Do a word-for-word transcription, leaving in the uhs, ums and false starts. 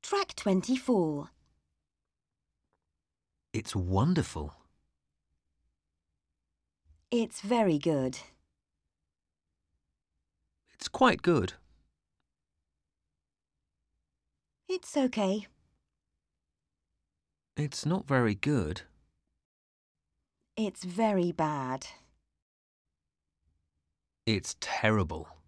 Track twenty-four. It's wonderful. It's very good. It's quite good. It's okay. It's not very good. It's very bad. It's terrible.